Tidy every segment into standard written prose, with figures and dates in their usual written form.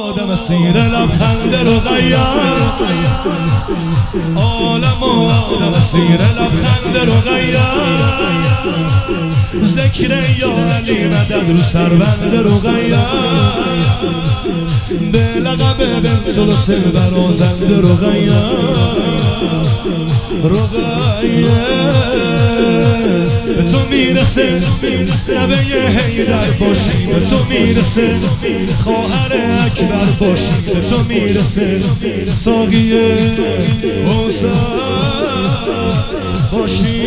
آدم اسیر لبخند رقیه عالم آدم اسیر لبخند رقیه ذکر یا علی مدد رو سربند رقیه به لقب بنت الحسین برازند رقیه به تو میرسه نوه حیدر باشی به تو میرسه خواهر اکبر باشی به تو میرسه ساقی حسین باشی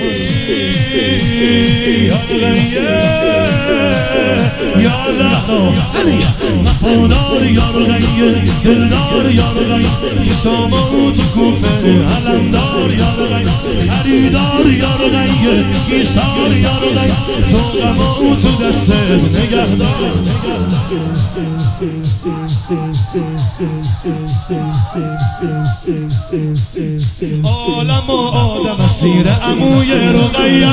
یا زهرا وفادار یا رقیه دلدار یا رقیه شام و تو کوفه علمدار یا رقیه خریدار یا رقیه ایثار یا رقیه تو غم و تو دستت نگهدار عالم و آدم اسیر عموی رقیه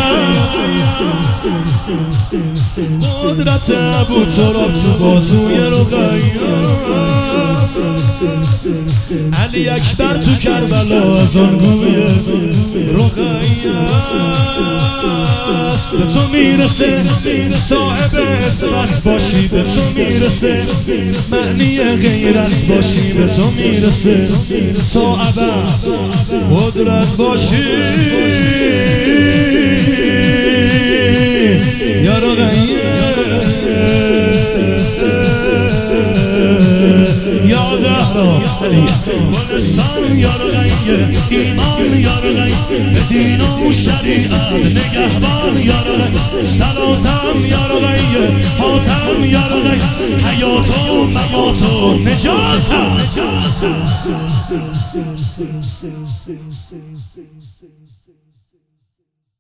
قدرت ابوتراب تو بازوی رقیه علی اکبر تو کربلا از آن گوی رقیه به تو میرسه صاحب عزت باشی به تو میرسه معنی غیرت باشی به تو میرسه تا ابد قدرت باشی یا رقیه یا زهرا گلستان یا رقیه ایمان یا رقیه به دین و شریعت نگهبان یا رقیه صلاتم یا رقیه حاتم یا رقیه حیات و ممات و نجاتم